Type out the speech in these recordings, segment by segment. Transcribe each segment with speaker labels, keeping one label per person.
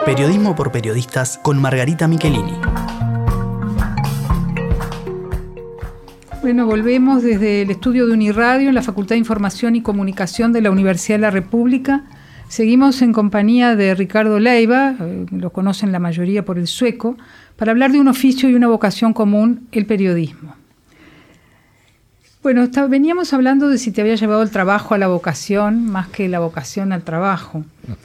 Speaker 1: Periodismo por periodistas con Margarita Michelini.
Speaker 2: Bueno, volvemos desde el estudio de Uniradio en la Facultad de Información y Comunicación de la Universidad de la República. Seguimos en compañía de Ricardo Leiva, lo conocen la mayoría por El Sueco, para hablar de un oficio y una vocación común, el periodismo. Bueno, veníamos hablando de si te había llevado el trabajo a la vocación más que la vocación al trabajo.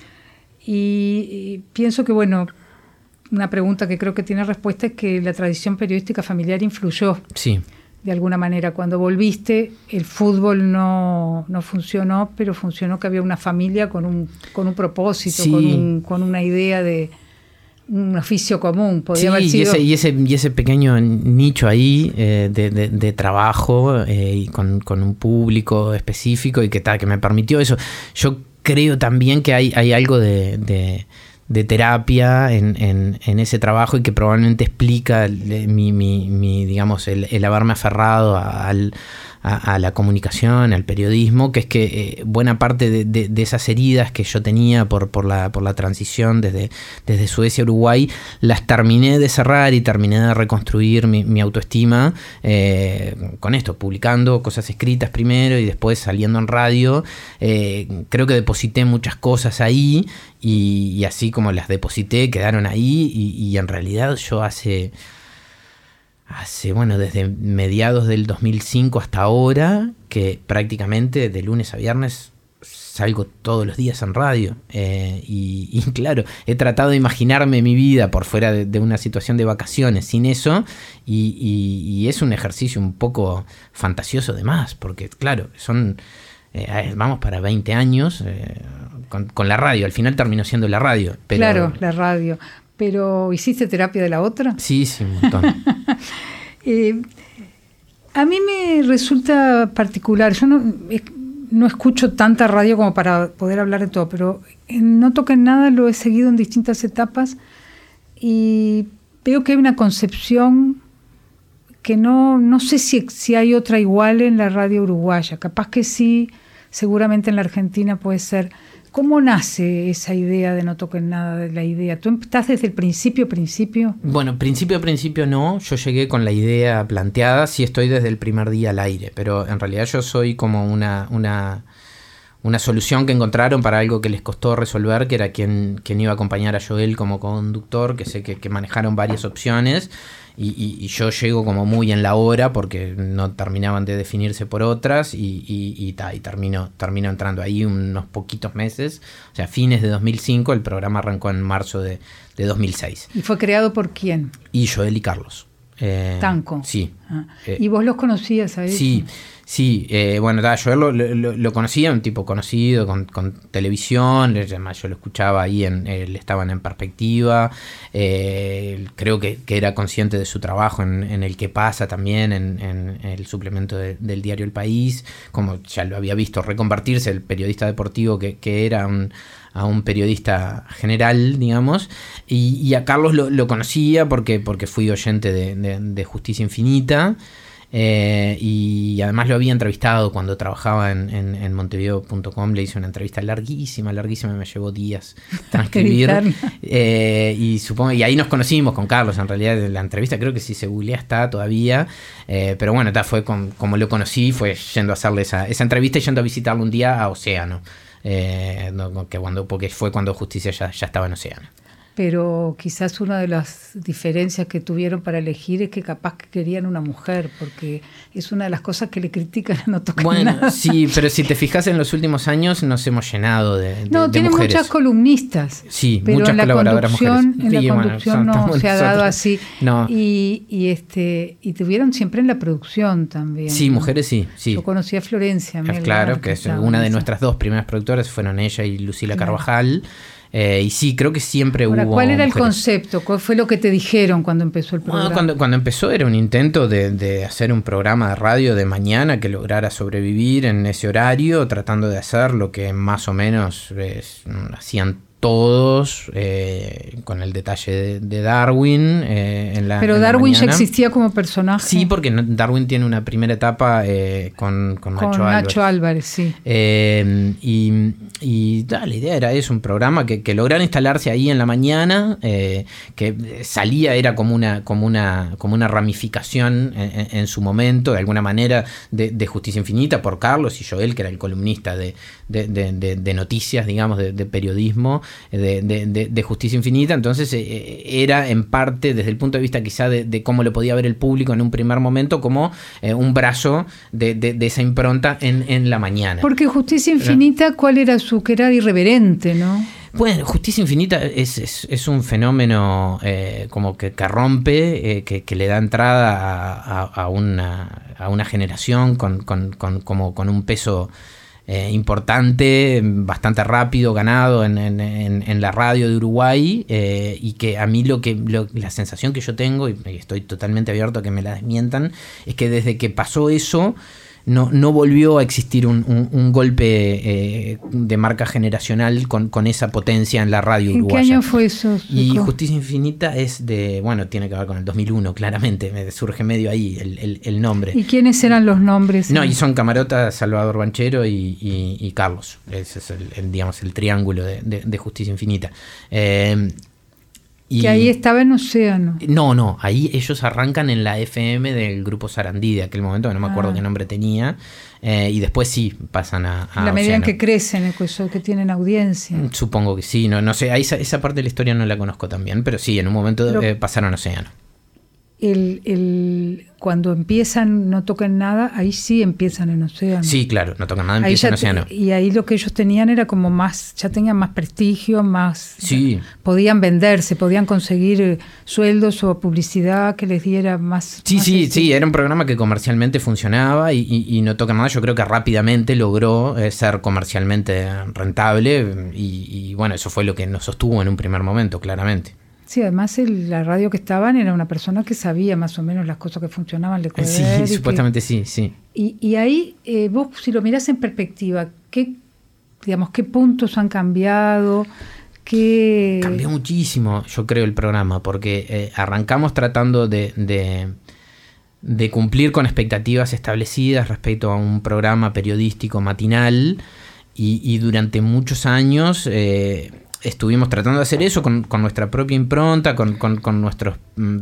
Speaker 2: Y pienso que, bueno, una pregunta que creo que tiene respuesta es que la tradición periodística familiar influyó.
Speaker 3: Sí. De
Speaker 2: alguna manera. Cuando volviste, el fútbol no funcionó, pero funcionó que había una familia con un propósito, sí, con una idea de un oficio común. Podía haber sido...
Speaker 3: y ese pequeño nicho ahí de trabajo y con un público específico y que me permitió eso. Yo creo también que hay algo de terapia en ese trabajo y que probablemente explica mi digamos, el haberme aferrado a la comunicación, al periodismo, que es que buena parte de esas heridas que yo tenía por la transición desde Suecia a Uruguay, las terminé de cerrar y terminé de reconstruir mi autoestima con esto, publicando cosas escritas primero y después saliendo en radio. Creo que deposité muchas cosas ahí y así como las deposité, quedaron ahí y en realidad yo bueno, desde mediados del 2005 hasta ahora, que prácticamente de lunes a viernes salgo todos los días en radio. Y claro, he tratado de imaginarme mi vida por fuera de una situación de vacaciones sin eso, y es un ejercicio un poco fantasioso de más, porque claro, vamos para 20 años con la radio. Al final terminó siendo la radio. Pero,
Speaker 2: claro, la radio. ¿Pero hiciste terapia de la otra?
Speaker 3: Sí, un montón.
Speaker 2: A mí me resulta particular. Yo no escucho tanta radio como para poder hablar de todo, pero No Toquen Nada lo he seguido en distintas etapas y veo que hay una concepción que no sé si hay otra igual en la radio uruguaya. Capaz que sí, seguramente en la Argentina puede ser. ¿Cómo nace esa idea de No Toquen Nada, de la idea? ¿Tú estás desde el principio? Bueno,
Speaker 3: principio no. Yo llegué con la idea planteada. Sí estoy desde el primer día al aire, pero en realidad yo soy como una solución que encontraron para algo que les costó resolver, que era quien iba a acompañar a Joel como conductor, que sé que manejaron varias opciones. Y yo llego como muy en la hora porque no terminaban de definirse por otras y termino entrando ahí unos poquitos meses, o sea, fines de 2005. El programa arrancó en marzo de 2006.
Speaker 2: ¿Y fue creado por quién?
Speaker 3: Y Joel y Carlos.
Speaker 2: Tanco.
Speaker 3: Sí.
Speaker 2: ¿Y vos los conocías a ellos?
Speaker 3: Sí. Bueno, Joel lo conocía, un tipo conocido con televisión. Además, yo lo escuchaba ahí, estaban en Perspectiva. Creo que era consciente de su trabajo en El Que Pasa también, en el suplemento del diario El País. Como ya lo había visto reconvertirse el periodista deportivo que era a un periodista general, digamos, y a Carlos lo conocía porque fui oyente de Justicia Infinita, y además lo había entrevistado cuando trabajaba en Montevideo.com. Le hice una entrevista larguísima, me llevó días transcribir, y ahí nos conocimos con Carlos. En realidad la entrevista creo que si se googlea está todavía, pero bueno, fue como lo conocí, fue yendo a hacerle esa entrevista y yendo a visitarlo un día a Océano. Porque fue cuando Justicia ya estaba en Océano.
Speaker 2: Pero quizás una de las diferencias que tuvieron para elegir es que capaz que querían una mujer, porque es una de las cosas que le critican a No Toquen Nada.
Speaker 3: Bueno, sí, pero si te fijas en los últimos años nos hemos llenado de
Speaker 2: tiene
Speaker 3: mujeres.
Speaker 2: Muchas columnistas.
Speaker 3: Sí,
Speaker 2: pero
Speaker 3: muchas colaboradoras mujeres.
Speaker 2: En la conducción no se ha dado así.
Speaker 3: No.
Speaker 2: Y tuvieron siempre en la producción también.
Speaker 3: Sí,
Speaker 2: ¿no?
Speaker 3: Mujeres sí.
Speaker 2: Yo conocí a Florencia Melgar.
Speaker 3: Claro, que es una de nuestras dos primeras productoras, fueron ella y Lucila Carvajal. Y sí, creo que siempre hubo...
Speaker 2: ¿Cuál era
Speaker 3: mujeres.
Speaker 2: El concepto? ¿Cuál fue lo que te dijeron cuando empezó el programa?
Speaker 3: Cuando empezó era un intento de hacer un programa de radio de mañana que lograra sobrevivir en ese horario, tratando de hacer lo que más o menos hacían todos, con el detalle de Darwin. Pero
Speaker 2: Darwin
Speaker 3: ya
Speaker 2: existía como personaje.
Speaker 3: Sí, porque Darwin tiene una primera etapa con Nacho
Speaker 2: Álvarez, sí.
Speaker 3: la idea era eso, un programa que lograra instalarse ahí en la mañana, que salía, era como una ramificación en su momento, de alguna manera, de Justicia Infinita, por Carlos y Joel, que era el columnista de noticias, digamos, de periodismo, de Justicia Infinita. Entonces era en parte, desde el punto de vista quizá de cómo lo podía ver el público en un primer momento, como un brazo de esa impronta en la mañana.
Speaker 2: Porque Justicia Infinita, ¿cuál era que era irreverente, ¿no?
Speaker 3: Bueno, Justicia Infinita es un fenómeno como que rompe, que le da entrada a una generación con un peso importante, bastante rápido, ganado en la radio de Uruguay, y que a mí la sensación que yo tengo, y estoy totalmente abierto a que me la desmientan, es que desde que pasó eso no volvió a existir un golpe de marca generacional con esa potencia en la radio uruguaya.
Speaker 2: ¿En qué año fue eso?
Speaker 3: Y Justicia Infinita tiene que ver con el 2001, claramente, me surge medio ahí el nombre.
Speaker 2: ¿Y quiénes eran los nombres?
Speaker 3: No, y son Camarota, Salvador Banchero y Carlos. Ese es el triángulo de Justicia Infinita.
Speaker 2: Que ahí estaba en Océano.
Speaker 3: No, ahí ellos arrancan en la FM del Grupo Sarandí de aquel momento, que no me acuerdo qué nombre tenía, y después sí pasan a
Speaker 2: la medida
Speaker 3: Océano.
Speaker 2: en que crecen, que tienen audiencia.
Speaker 3: Supongo que sí, no sé, esa parte de la historia no la conozco tan bien, pero sí, en un momento pasaron a Océano.
Speaker 2: Cuando empiezan No Toquen Nada, ahí sí empiezan en Océano.
Speaker 3: Sí, claro, No Toquen Nada, empieza en Océano.
Speaker 2: Y ahí lo que ellos tenían era como ya tenían más prestigio, más...
Speaker 3: Sí.
Speaker 2: Podían venderse, podían conseguir sueldos o publicidad que les diera más...
Speaker 3: Sí, era un programa que comercialmente funcionaba y No Toquen Nada, yo creo que rápidamente logró ser comercialmente rentable y bueno, eso fue lo que nos sostuvo en un primer momento, claramente.
Speaker 2: Sí, además la radio que estaban era una persona que sabía más o menos las cosas que funcionaban de
Speaker 3: Sí, supuestamente sí.
Speaker 2: Y ahí, vos, si lo mirás en perspectiva, ¿qué puntos han cambiado?
Speaker 3: Cambió muchísimo, yo creo, el programa, porque arrancamos tratando de cumplir con expectativas establecidas respecto a un programa periodístico matinal y durante muchos años... estuvimos tratando de hacer eso con nuestra propia impronta, con nuestras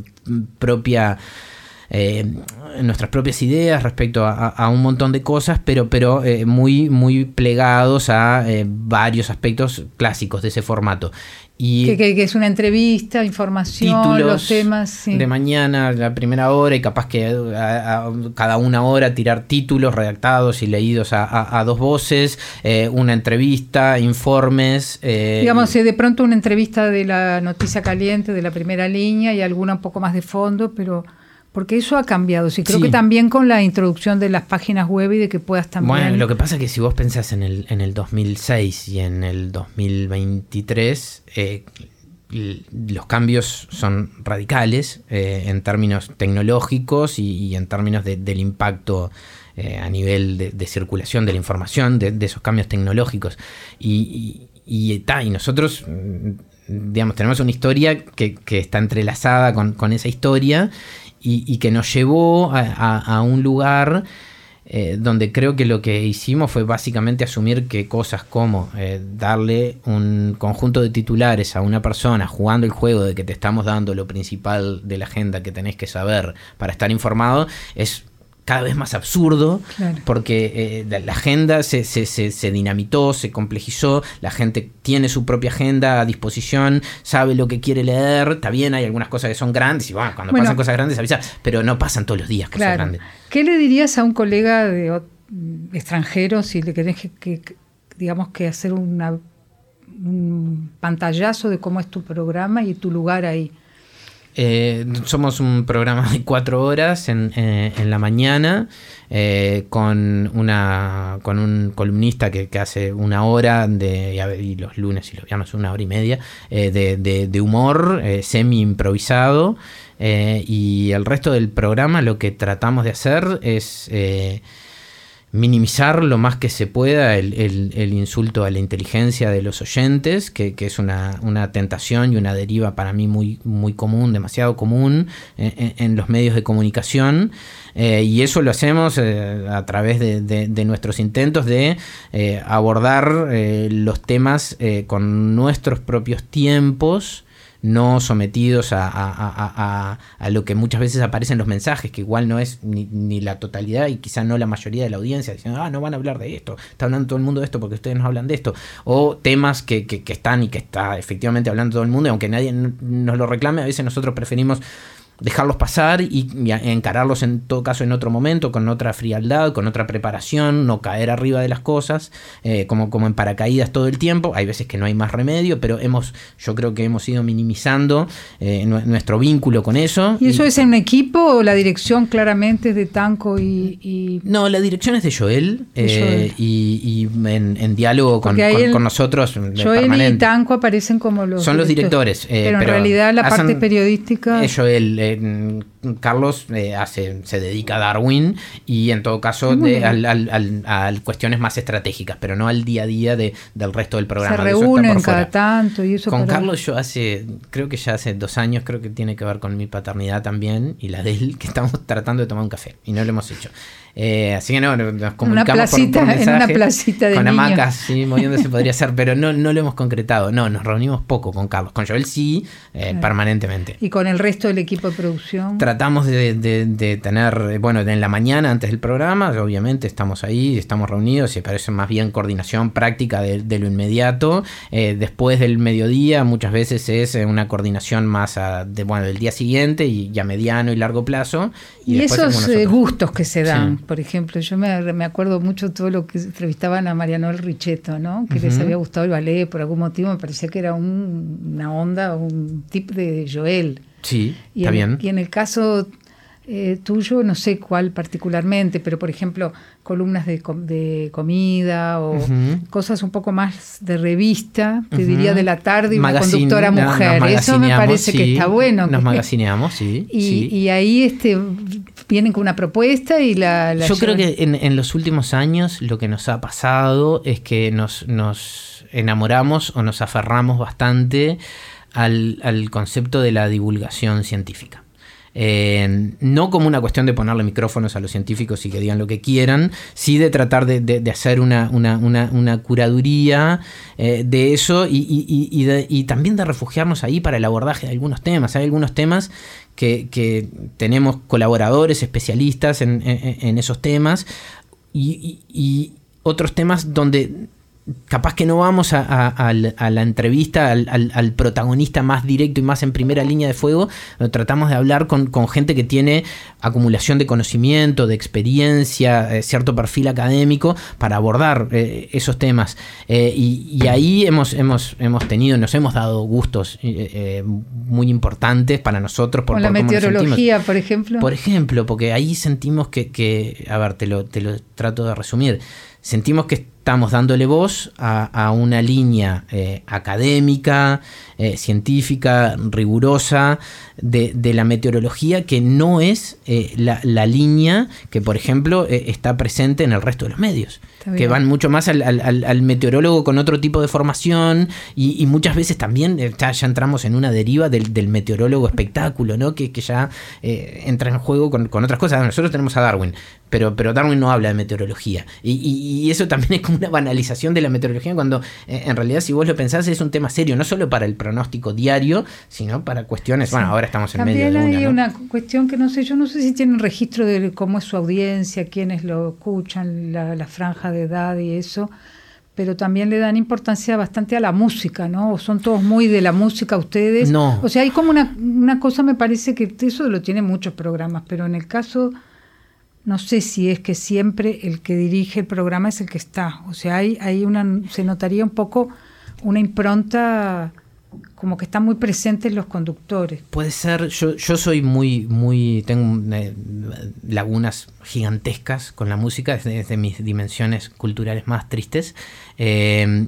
Speaker 3: propias ideas respecto a un montón de cosas, pero muy, muy plegados a varios aspectos clásicos de ese formato. Y
Speaker 2: que es una entrevista, información,
Speaker 3: títulos
Speaker 2: los temas. Sí.
Speaker 3: De mañana, la primera hora, y capaz que a cada una hora tirar títulos redactados y leídos a dos voces, una entrevista, informes.
Speaker 2: Digamos, de pronto una entrevista de la noticia caliente, de la primera línea, y alguna un poco más de fondo, pero... Porque eso ha cambiado, sí, creo que también con la introducción de las páginas web y de que puedas también...
Speaker 3: Bueno, lo que pasa es que si vos pensás en el 2006 y en el 2023, los cambios son radicales en términos tecnológicos y en términos del impacto a nivel de circulación de la información, de esos cambios tecnológicos. Y nosotros, digamos, tenemos una historia que está entrelazada con esa historia, y que nos llevó a un lugar donde creo que lo que hicimos fue básicamente asumir que cosas como darle un conjunto de titulares a una persona jugando el juego de que te estamos dando lo principal de la agenda que tenés que saber para estar informado es cada vez más absurdo, claro. Porque la agenda se dinamitó, se complejizó, la gente tiene su propia agenda a disposición, sabe lo que quiere leer, está bien, hay algunas cosas que son grandes, y bueno, cuando pasan cosas grandes avisa, pero no pasan todos los días cosas grandes.
Speaker 2: ¿Qué le dirías a un colega extranjero si le querés digamos que hacer un pantallazo de cómo es tu programa y tu lugar ahí?
Speaker 3: Somos un programa de 4 horas en la mañana, con un columnista que hace 1 hora y los lunes y los viernes 1 hora y media de humor semi improvisado, y el resto del programa lo que tratamos de hacer es minimizar lo más que se pueda el insulto a la inteligencia de los oyentes, que es una tentación y una deriva para mí muy, muy común, demasiado común en los medios de comunicación, y eso lo hacemos a través de nuestros intentos de abordar los temas con nuestros propios tiempos, no sometidos a lo que muchas veces aparece en los mensajes, que igual no es ni la totalidad y quizá no la mayoría de la audiencia, diciendo, no van a hablar de esto, está hablando todo el mundo de esto porque ustedes no hablan de esto, o temas que están y que está efectivamente hablando todo el mundo, y aunque nadie nos lo reclame, a veces nosotros preferimos dejarlos pasar y encararlos en todo caso en otro momento, con otra frialdad, con otra preparación, no caer arriba de las cosas, como en paracaídas todo el tiempo. Hay veces que no hay más remedio, pero yo creo que hemos ido minimizando nuestro vínculo con eso.
Speaker 2: ¿Y eso es en un equipo o la dirección claramente es de Tanco y...?
Speaker 3: No, la dirección es de Joel, y en diálogo con nosotros.
Speaker 2: Joel permanente. Y Tanco aparecen como los...
Speaker 3: Son los directores.
Speaker 2: Pero en realidad la parte periodística...
Speaker 3: Es Joel. Carlos se dedica a Darwin y en todo caso a cuestiones más estratégicas, pero no al día a día del resto del programa.
Speaker 2: Se reúnen cada tanto y eso.
Speaker 3: Con Carlos yo creo que ya hace 2 años, creo que tiene que ver con mi paternidad también y la de él, que estamos tratando de tomar un café y no lo hemos hecho. Así que nos comunicamos por mensaje, en una placita de con niños. Hamacas, sí, moviéndose podría ser, pero no lo hemos concretado. No, nos reunimos poco con Carlos. Con Joel sí, permanentemente.
Speaker 2: ¿Y con el resto del equipo de producción?
Speaker 3: Tratamos de tener, en la mañana antes del programa, obviamente estamos ahí, estamos reunidos, y parece más bien coordinación práctica de lo inmediato. Después del mediodía muchas veces es una coordinación más del día siguiente y a mediano y largo plazo.
Speaker 2: Y esos gustos que se dan. Sí. Por ejemplo, yo me acuerdo mucho todo lo que entrevistaban a Mariano Richetto, ¿no? Que les había gustado el ballet, por algún motivo me parecía que era una onda, un tip de Joel.
Speaker 3: Sí, está bien.
Speaker 2: Y en el caso tuyo, no sé cuál particularmente, pero por ejemplo, columnas de comida o cosas un poco más de revista, te diría de la tarde, y una conductora mujer. Eso me parece que está bueno.
Speaker 3: Nos magacineamos, sí.
Speaker 2: Y ahí vienen con una propuesta y
Speaker 3: Yo creo que en los últimos años lo que nos ha pasado es que nos enamoramos o nos aferramos bastante al concepto de la divulgación científica. No como una cuestión de ponerle micrófonos a los científicos y que digan lo que quieran, sí de tratar de hacer una curaduría de eso y también de refugiarnos ahí para el abordaje de algunos temas. Hay algunos temas que tenemos colaboradores especialistas en esos temas y otros temas donde capaz que no vamos a la entrevista al protagonista más directo y más en primera línea de fuego. Tratamos de hablar con gente que tiene acumulación de conocimiento, de experiencia, cierto perfil académico para abordar esos temas. Y ahí nos hemos dado gustos muy importantes para nosotros.
Speaker 2: Con la meteorología, por ejemplo.
Speaker 3: Por ejemplo, porque ahí sentimos que a ver, te lo trato de resumir. Sentimos que estamos dándole voz a una línea académica, científica, rigurosa de la meteorología, que no es la línea que, por ejemplo, está presente en el resto de los medios, que van mucho más al meteorólogo con otro tipo de formación y muchas veces también ya entramos en una deriva del meteorólogo espectáculo, ¿no? que ya entra en juego con otras cosas. Nosotros tenemos a Darwin, pero Darwin no habla de meteorología y eso también es como una banalización de la meteorología, cuando en realidad, si vos lo pensás, es un tema serio, no solo para el pronóstico diario, sino para cuestiones, sí. Ahora estamos en también medio de
Speaker 2: hay
Speaker 3: una,
Speaker 2: ¿no? Cuestión que yo no sé si tienen registro de cómo es su audiencia, quiénes lo escuchan, la franja de edad y eso, pero también le dan importancia bastante a la música, ¿no? ¿O son todos muy de la música ustedes?
Speaker 3: No.
Speaker 2: O sea, hay como una cosa, me parece que eso lo tienen muchos programas, pero en el caso... No sé si es que siempre el que dirige el programa es el que está. O sea, se notaría un poco una impronta como que están muy presentes los conductores.
Speaker 3: Puede ser. Yo soy tengo lagunas gigantescas con la música desde mis dimensiones culturales más tristes.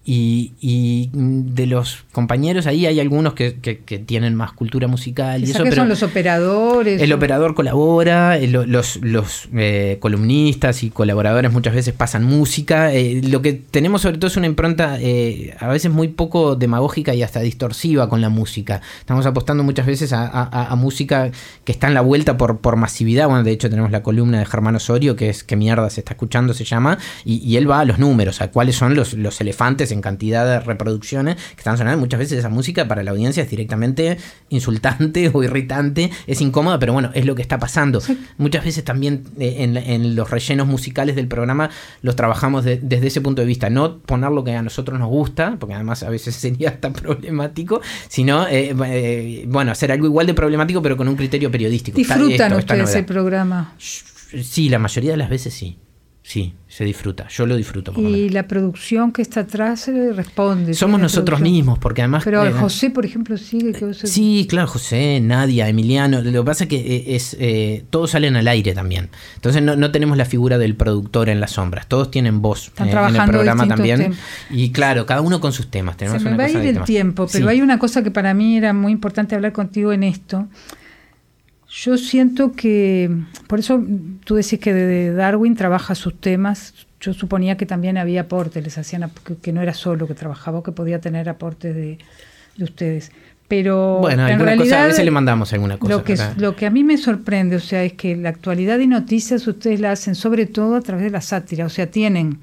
Speaker 3: Y de los compañeros ahí hay algunos que tienen más cultura musical. Y eso,
Speaker 2: que
Speaker 3: pero
Speaker 2: son los operadores.
Speaker 3: El operador colabora, los columnistas y colaboradores muchas veces pasan música. Lo que tenemos sobre todo es una impronta a veces muy poco demagógica y hasta distorsiva con la música. Estamos apostando muchas veces a música que está en la vuelta por masividad. Bueno, de hecho tenemos la columna de Germán Osorio, que es ¿Qué mierda se está escuchando? Se llama, y él va a los números, a cuáles son los elefantes en cantidad de reproducciones que están sonando. Muchas veces esa música para la audiencia es directamente insultante o irritante, es incómoda, pero bueno, es lo que está pasando. Sí. Muchas veces también en los rellenos musicales del programa los trabajamos desde ese punto de vista, no poner lo que a nosotros nos gusta, porque además a veces sería tan problemático, sino bueno, hacer algo igual de problemático pero con un criterio periodístico.
Speaker 2: ¿Disfrutan ustedes el programa?
Speaker 3: Sí, la mayoría de las veces sí. Sí, se disfruta. Yo lo disfruto.
Speaker 2: Y la producción que está atrás responde.
Speaker 3: Somos nosotros mismos, porque además...
Speaker 2: Pero José, por ejemplo, sigue.
Speaker 3: Sí, claro, José, Nadia, Emiliano. Lo que pasa es que todos salen al aire también. Entonces no tenemos la figura del productor en las sombras. Todos tienen voz en el programa también. Temas. Y claro, cada uno con sus temas. Tenemos
Speaker 2: se me va a ir el tiempo, pero sí. Hay una cosa que para mí era muy importante hablar contigo en esto. Yo siento que, por eso tú decís que de Darwin trabaja sus temas, yo suponía que también había aportes, les hacían que no era solo que trabajaba, que podía tener aportes de ustedes. Pero
Speaker 3: bueno,
Speaker 2: en realidad,
Speaker 3: cosa, a veces le mandamos alguna cosa.
Speaker 2: Lo que a mí me sorprende, o sea, es que la actualidad y noticias ustedes la hacen sobre todo a través de la sátira, o sea, tienen...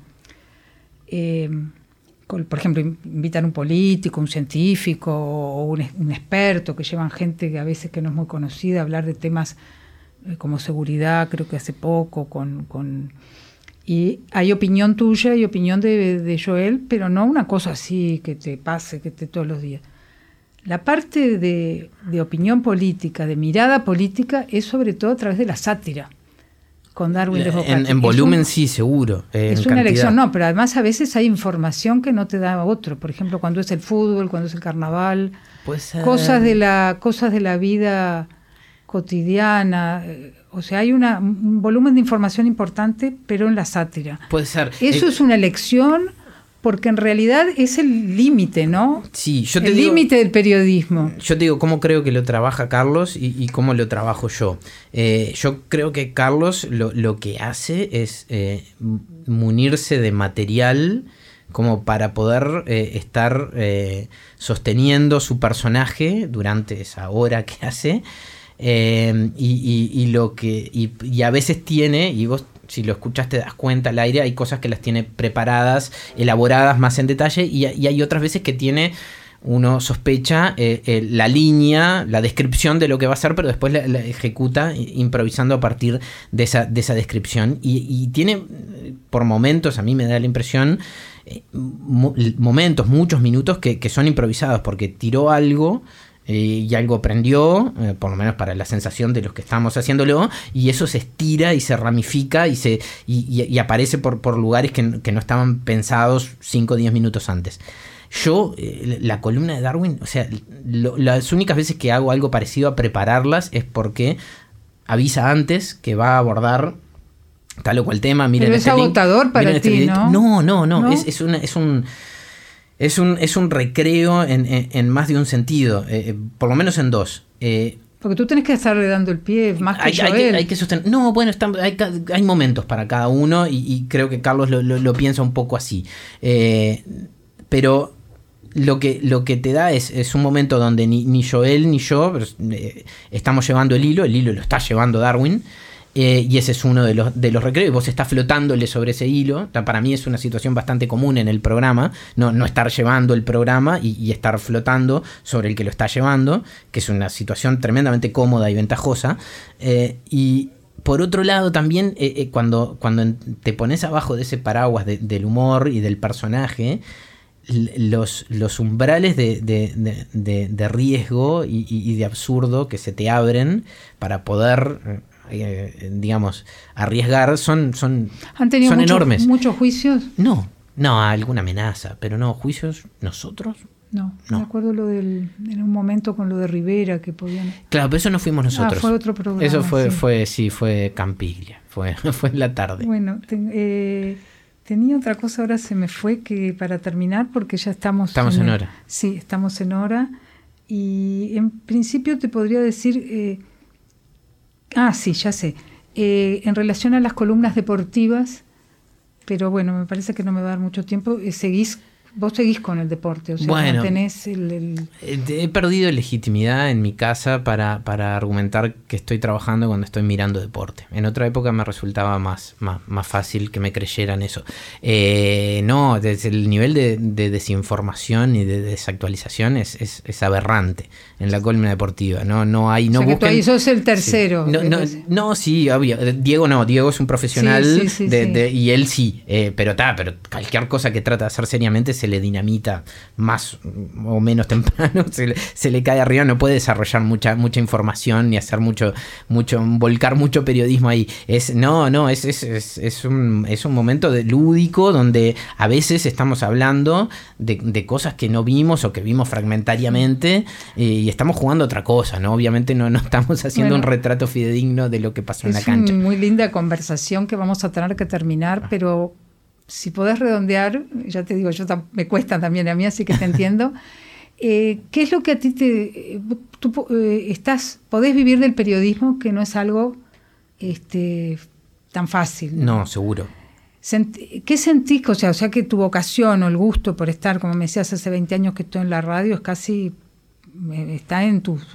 Speaker 2: por ejemplo, invitan a un político, un científico o un experto, que llevan gente que a veces que no es muy conocida a hablar de temas como seguridad, creo que hace poco, y hay opinión tuya y opinión de Joel, pero no una cosa así que te pase, que te todos los días. La parte de opinión política, de mirada política, es sobre todo a través de la sátira. Con Darwin
Speaker 3: en volumen sí, seguro.
Speaker 2: Es una elección, no, pero además a veces hay información que no te da otro. Por ejemplo, cuando es el fútbol, cuando es el carnaval, cosas de la vida cotidiana. O sea, hay un volumen de información importante, pero en la sátira.
Speaker 3: Puede ser.
Speaker 2: Eso es una elección, porque en realidad es el límite, ¿no?
Speaker 3: Sí, yo te
Speaker 2: digo... El límite del periodismo.
Speaker 3: Yo te digo cómo creo que lo trabaja Carlos y cómo lo trabajo yo. Yo creo que Carlos lo que hace es munirse de material como para poder estar sosteniendo su personaje durante esa hora que hace. Y a veces tiene, y vos si lo escuchas te das cuenta al aire, hay cosas que las tiene preparadas, elaboradas más en detalle, y hay otras veces que tiene, uno sospecha, la línea, la descripción de lo que va a hacer, pero después la ejecuta improvisando a partir de esa descripción, y tiene por momentos, a mí me da la impresión, muchos minutos que son improvisados, porque tiró algo y algo prendió, por lo menos para la sensación de los que estamos haciéndolo, y eso se estira y se ramifica y aparece por lugares que no estaban pensados 5 o 10 minutos antes. Yo, la columna de Darwin, o sea, las únicas veces que hago algo parecido a prepararlas es porque avisa antes que va a abordar tal o cual tema. Miren,
Speaker 2: pero es agotador para ti,
Speaker 3: ¿no? No. Es un recreo en más de un sentido, por lo menos en dos.
Speaker 2: Porque tú tenés que estarle dando el pie más que Joel.
Speaker 3: Hay que sostener. No, bueno, hay momentos para cada uno y creo que Carlos lo piensa un poco así. Pero lo que te da es un momento donde ni Joel ni yo estamos llevando el hilo lo está llevando Darwin. Y ese es uno de los recreos, y vos estás flotándole sobre ese hilo. Para mí es una situación bastante común en el programa, no estar llevando el programa y estar flotando sobre el que lo está llevando, que es una situación tremendamente cómoda y ventajosa. Y por otro lado también, cuando te pones abajo de ese paraguas del humor y del personaje, los umbrales de riesgo y de absurdo que se te abren para poder... digamos, arriesgar son
Speaker 2: ¿Han tenido
Speaker 3: enormes.
Speaker 2: ¿Muchos juicios?
Speaker 3: No, alguna amenaza, pero no, juicios nosotros.
Speaker 2: No. Me acuerdo en un momento con lo de Rivera que podían...
Speaker 3: Claro, pero eso no fuimos nosotros.
Speaker 2: Fue otro programa.
Speaker 3: Eso fue Campiglia, fue en la tarde.
Speaker 2: Bueno, Tenía otra cosa, ahora se me fue, que para terminar, porque ya estamos
Speaker 3: en hora.
Speaker 2: Sí, estamos en hora. Y en principio te podría decir... sí, ya sé. En relación a las columnas deportivas, pero bueno, me parece que no me va a dar mucho tiempo, vos seguís con el deporte, o sea,
Speaker 3: bueno,
Speaker 2: mantenés
Speaker 3: he perdido legitimidad en mi casa para argumentar que estoy trabajando cuando estoy mirando deporte. En otra época me resultaba más fácil que me creyeran eso. No, desde el nivel de desinformación y de desactualización es aberrante en la columna deportiva. No hay, no
Speaker 2: o sea,
Speaker 3: busquen,
Speaker 2: que tú ahí sos el tercero.
Speaker 3: Sí, obvio. Diego es un profesional
Speaker 2: sí.
Speaker 3: y él sí, pero cualquier cosa que trata de hacer seriamente se le dinamita más o menos temprano, se le cae arriba, no puede desarrollar mucha información ni hacer volcar mucho periodismo ahí. Es un momento lúdico donde a veces estamos hablando de cosas que no vimos o que vimos fragmentariamente y estamos jugando otra cosa, ¿no? Obviamente no estamos haciendo un retrato fidedigno de lo que pasó en la cancha.
Speaker 2: Es una muy linda conversación que vamos a tener que terminar, pero si podés redondear, ya te digo, me cuesta también a mí, así que te entiendo. ¿Qué es lo que a ti tú podés vivir del periodismo, que no es algo tan fácil?
Speaker 3: No, seguro.
Speaker 2: ¿Qué sentís? O sea que tu vocación o el gusto por estar, como me decías, hace 20 años que estoy en la radio, es casi, está en tu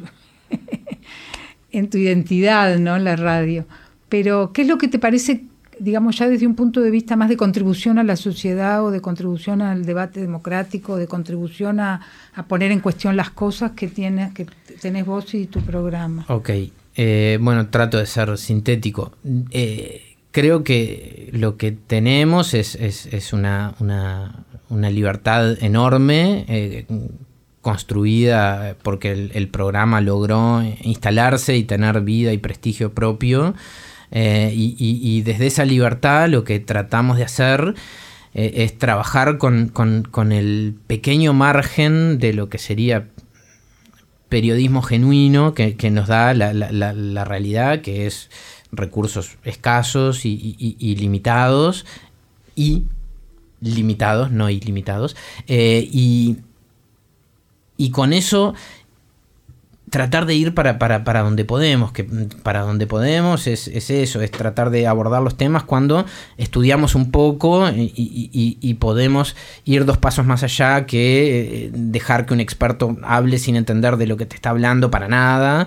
Speaker 2: identidad, ¿no? La radio. Pero, ¿qué es lo que te parece, digamos, ya desde un punto de vista más de contribución a la sociedad o de contribución al debate democrático, de contribución a poner en cuestión las cosas que tenés vos y tu programa?
Speaker 3: Ok, bueno, trato de ser sintético. Creo que lo que tenemos es una libertad enorme, construida porque el programa logró instalarse y tener vida y prestigio propio. Y desde esa libertad lo que tratamos de hacer es trabajar con el pequeño margen de lo que sería periodismo genuino que nos da la realidad, que es recursos escasos y limitados, no ilimitados, y con eso tratar de ir para donde podemos, que para donde podemos es eso, es tratar de abordar los temas cuando estudiamos un poco y podemos ir 2 pasos más allá que dejar que un experto hable sin entender de lo que te está hablando para nada,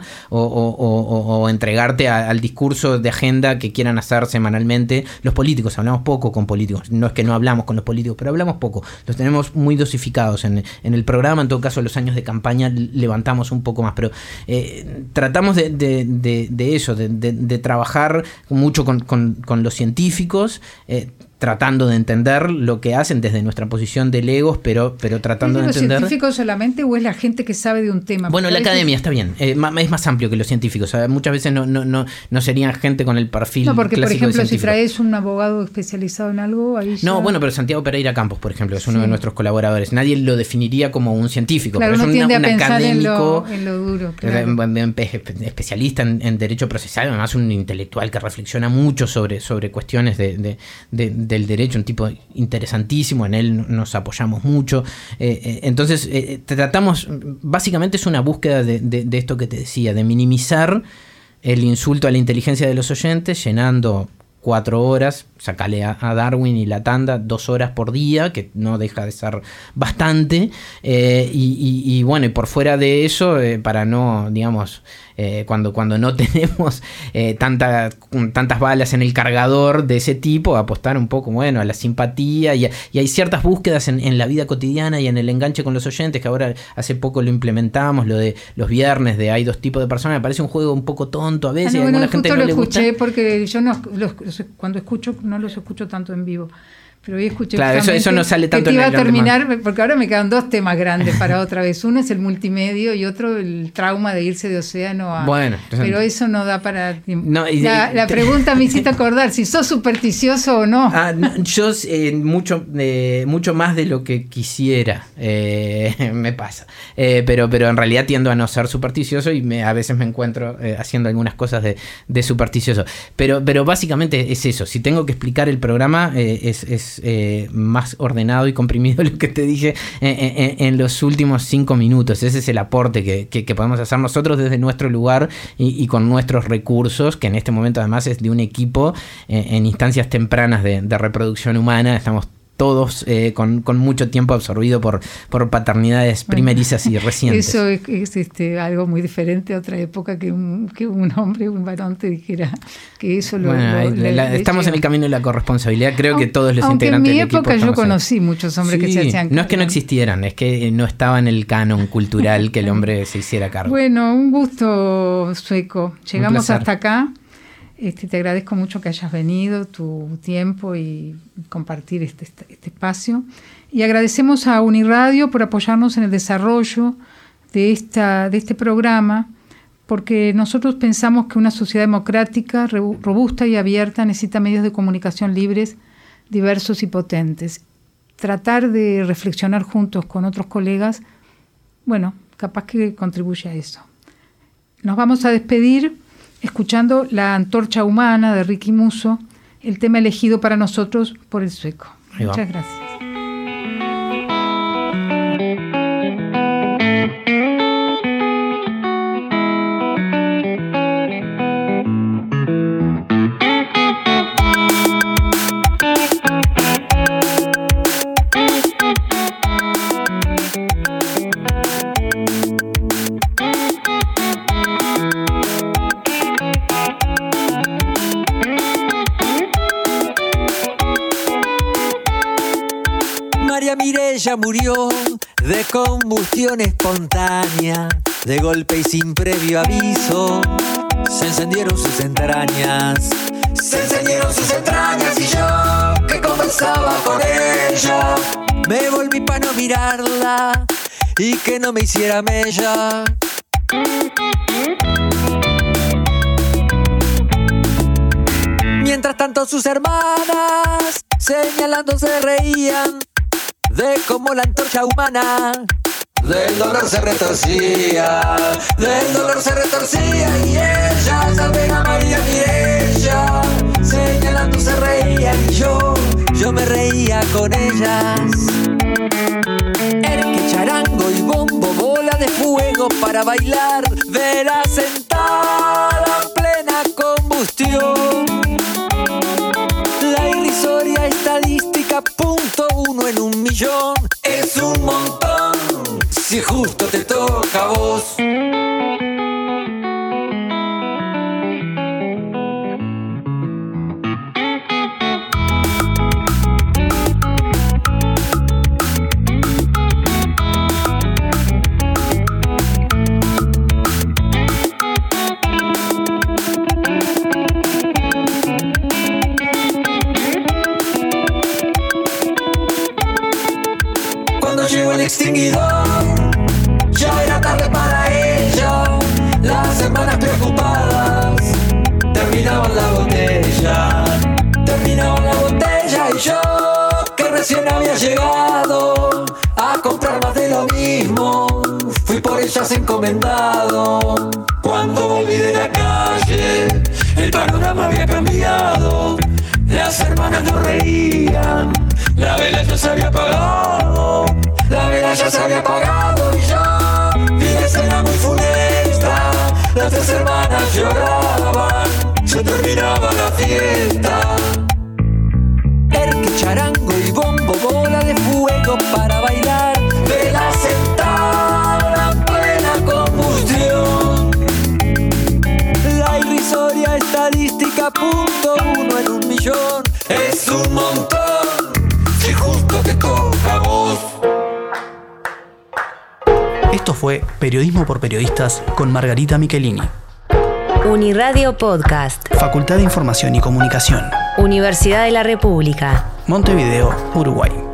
Speaker 3: o entregarte al discurso de agenda que quieran hacer semanalmente. Los políticos, hablamos poco con políticos, no es que no hablamos con los políticos, pero hablamos poco, los tenemos muy dosificados en el programa. En todo caso, los años de campaña levantamos un poco más, pero tratamos de eso, de trabajar mucho con los científicos, tratando de entender lo que hacen desde nuestra posición de legos, pero tratando de entender...
Speaker 2: ¿Es los científicos solamente o es la gente que sabe de un tema?
Speaker 3: Bueno, la academia está bien, es más amplio que los científicos. Muchas veces no serían gente con el perfil clásico.
Speaker 2: No, porque por ejemplo, si
Speaker 3: científico.
Speaker 2: traes un abogado especializado en algo, ahí ya...
Speaker 3: No, bueno, pero Santiago Pereira Campos, por ejemplo, es uno de nuestros colaboradores. Nadie lo definiría como un científico,
Speaker 2: claro,
Speaker 3: pero es un
Speaker 2: académico, en lo duro, claro.
Speaker 3: Especialista en derecho procesal, además un intelectual que reflexiona mucho sobre cuestiones del derecho, un tipo interesantísimo, en él nos apoyamos mucho. Entonces, tratamos, básicamente es una búsqueda de esto que te decía, de minimizar el insulto a la inteligencia de los oyentes, llenando 4 horas, sacale a Darwin y la tanda 2 horas por día, que no deja de ser bastante, y bueno, y por fuera de eso, para no, digamos, cuando no tenemos tantas balas en el cargador de ese tipo, apostar un poco, bueno, a la simpatía, y hay ciertas búsquedas en la vida cotidiana y en el enganche con los oyentes, que ahora hace poco lo implementamos, lo de los viernes, de hay 2 tipos de personas. Me parece un juego un poco tonto a veces,
Speaker 2: bueno,
Speaker 3: a alguna gente no le gusta.
Speaker 2: Lo escuché porque yo cuando escucho no los escucho tanto en vivo. Pero hoy escuché,
Speaker 3: claro, eso no sale tanto
Speaker 2: que te iba a terminar,
Speaker 3: demás.
Speaker 2: Porque ahora me quedan 2 temas grandes para otra vez. Uno es el multimedio y otro el trauma de irse de océano a...
Speaker 3: Bueno,
Speaker 2: pero eso no da para... No, la pregunta me hiciste acordar si sos supersticioso o no.
Speaker 3: Yo mucho más de lo que quisiera me pasa. Pero en realidad tiendo a no ser supersticioso y a veces me encuentro haciendo algunas cosas de supersticioso. Pero básicamente es eso. Si tengo que explicar el programa es más ordenado y comprimido lo que te dije en los últimos 5 minutos. Ese es el aporte que podemos hacer nosotros desde nuestro lugar y con nuestros recursos, que en este momento además es de un equipo en instancias tempranas de reproducción humana. Estamos todos con mucho tiempo absorbido por paternidades primerizas y recientes.
Speaker 2: Eso es algo muy diferente a otra época, que un hombre, un varón te dijera que eso
Speaker 3: estamos en el camino de la corresponsabilidad. Creo que todos los integrantes del equipo.
Speaker 2: En mi época yo conocí muchos hombres que se hacían cargo.
Speaker 3: No es que no existieran, es que no estaba en el canon cultural que el hombre se hiciera cargo.
Speaker 2: Bueno, un gusto, Sueco. Llegamos hasta acá. Te agradezco mucho que hayas venido, tu tiempo y compartir este espacio. Y agradecemos a Uniradio por apoyarnos en el desarrollo de este programa, porque nosotros pensamos que una sociedad democrática, robusta y abierta necesita medios de comunicación libres, diversos y potentes. Tratar de reflexionar juntos con otros colegas, bueno, capaz que contribuye a eso. Nos vamos a despedir escuchando La Antorcha Humana de Ricky Musso, el tema elegido para nosotros por el Sueco. Muchas gracias.
Speaker 4: Ella murió de combustión espontánea, de golpe y sin previo aviso. Se encendieron sus entrañas, y yo, que conversaba con ella, me volví para no mirarla y que no me hiciera mella. Mientras tanto sus hermanas señalando se reían de cómo la antorcha humana del dolor se retorcía, y ella, Salvena María Mirella, señalando se reían y yo me reía con ellas. Erque, charango y bombo, bola de fuego para bailar, verás sentada en plena combustión. La irrisoria estadística, .1 en 1.000.000, es un montón, si justo te toca a vos. Llegó el extinguidor, ya era tarde para ella. Las hermanas preocupadas terminaban la botella, y yo, que recién había llegado a comprar más de lo mismo, fui por ellas encomendado. Cuando volví de la calle, el panorama había cambiado. Las hermanas no reían, la vela ya se había apagado. Y yo vi la escena muy funesta. Las tres hermanas lloraban, se terminaba la fiesta. Erque, charango y bombo, bola de fuego para bailar, vela sentada en plena combustión. La irrisoria estadística, .1 en 1.000.000, es un montón, si justo te toca a vos.
Speaker 1: Esto fue Periodismo por Periodistas con Margarita Michelini.
Speaker 5: Uniradio Podcast.
Speaker 1: Facultad de Información y Comunicación.
Speaker 5: Universidad de la República.
Speaker 1: Montevideo, Uruguay.